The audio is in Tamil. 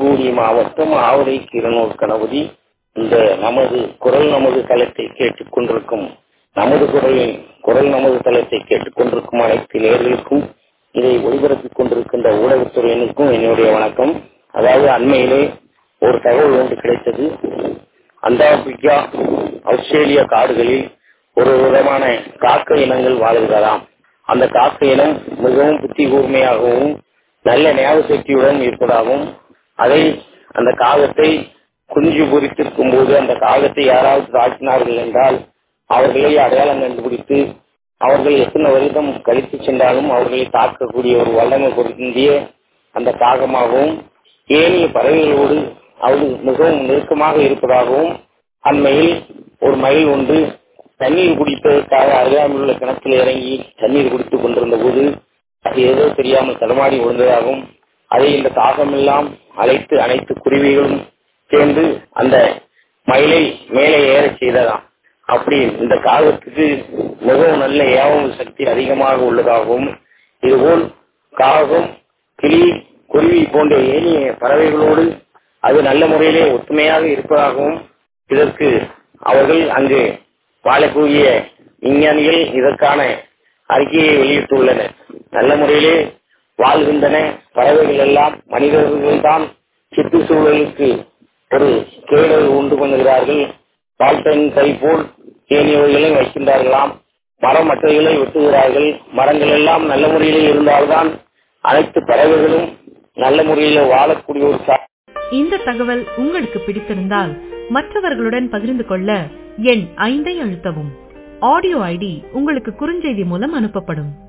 தூத்துக்குடி மாவட்டம் ஆவரை கீரனூர் கணபதி. இந்த நமது குரல் நமது தளத்தை கேட்டுக் கொண்டிருக்கும் குரல் நமது தளத்தை கேட்டுக் கொண்டிருக்கும் அனைத்து நேயர்களுக்கும், இதை ஒளிபரப்பிக் கொண்டிருக்கின்ற ஊடகத்துறையினருக்கும் என்னுடைய வணக்கம். அதாவது அண்மையிலே ஒரு தகவல் ஒன்று கிடைத்தது. அண்டார்டிகா, ஆஸ்திரேலியா காடுகளில் ஒரு விதமான காக்கை இனங்கள் வாழ்கிறதாம். அந்த காக்கை இனம் மிகவும் புத்தி கூர்மையாகவும் நல்ல ஞாபக சக்தியுடன் இருப்பதாகவும், அந்த காகத்தை குஞ்சு பொறித்திருக்கும் போது அந்த காகத்தை யாராவது தாக்கினார்கள் என்றால் அவர்களை அடையாளம் கண்டுபிடித்து அவர்கள் எத்தனை வருடம் கழித்து சென்றாலும் அவர்களை தாக்கக்கூடிய ஒரு வல்லமை பொருந்திய அந்த காகமாகவும் ஏனைய பறவைகளோடு அவர்கள் மிகவும் நெருக்கமாக இருப்பதாகவும், அண்மையில் ஒரு மயில் ஒன்று தண்ணீர் குடிப்பதற்காக அருகாமையில் உள்ள கிணற்றில் இறங்கி தண்ணீர் குடித்துக் கொண்டிருந்த போது அது ஏதோ தெரியாமல் தடுமாறி விழுந்ததாகவும், அதை இந்த காகமெல்லாம் அழைத்து அனைத்து குருவிகளும் சேர்ந்து அந்த மயிலை மேலே ஏற செய்ததாம். அப்படி இந்த காகத்துக்கு மிகவும் நல்ல ஏவல் சக்தி அதிகமாக உள்ளதாகவும், இதுபோல் காகம், கிளி, குருவி போன்ற ஏனைய பறவைகளோடு அது நல்ல முறையிலே ஒற்றுமையாக இருப்பதாகவும், இதற்கு அவர்கள் அங்கு வாழக்கூடிய விஞ்ஞானிகள் இதற்கான அறிக்கையை வெளியிட்டுள்ளனர். நல்ல முறையிலே வாழ்கின்றன பறவைகள் எல்லாம். மனிதர்கள் தான் சுற்றுச்சூழலுக்கு ஒரு கேடல் உண்டு பண்ணுகிறார்கள். பால்டன் கை போல் ஏனையவர்களையும் வைக்கின்றார்களாம். மரமட்டைகளை வெட்டுகிறார்கள். மரங்கள் எல்லாம் நல்ல முறையிலே இருந்தால்தான் அனைத்து பறவைகளும் நல்ல முறையில வாழக்கூடிய ஒரு இந்த தகவல் உங்களுக்கு பிடித்திருந்தால் மற்றவர்களுடன் பகிர்ந்து கொள்ள எண் 5 அழுத்தவும். ஆடியோ ஐடி உங்களுக்கு குறுஞ்செய்தி மூலம் அனுப்பப்படும்.